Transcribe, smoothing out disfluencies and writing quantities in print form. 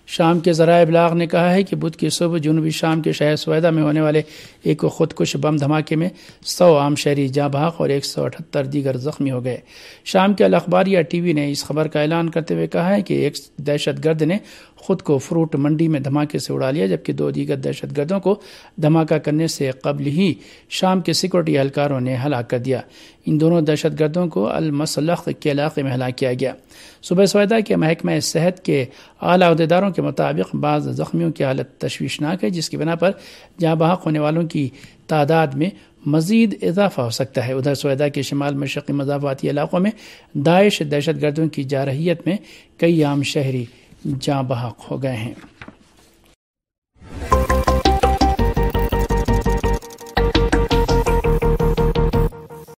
शाम के ज़राए इब्लाग ने कहा है कि बुध की सुबह जनूबी शाम के शहर सवैदा में होने वाले एक खुदकुश बम धमाके में 100 आम शहरी जाँ बहक और 178 दीगर जख्मी हो गए। शाम के अल अखबार या टीवी ने इस खबर का ऐलान करते हुए कहा है कि एक दहशतगर्द ने खुद को फ्रूट मंडी में धमाके से उड़ा लिया, जबकि 2 दीगर दहशतगर्दों को धमाका करने से कबल ही शाम के सिक्योरिटी एहलकारों ने हलाक कर दिया। इन दोनों दहशतगर्दों को अल मसलख के इलाके में हलाक किया गया। सुबह सवैदा के महकमा सेहत के आला अहदेदारों के मुताबिक बाज़ जख्मियों की हालत तशवीशनाक है, जिसकी बिना पर जाँ बहक होने वालों की तादाद में मजीद इजाफा हो सकता है। उधर सवैदा के शिमाल मशरक़ी मज़ाफ़ाती इलाकों में दाइश दहशतगर्दों की जारहियत में कई आम शहरी जाँ बहक हो गए हैं।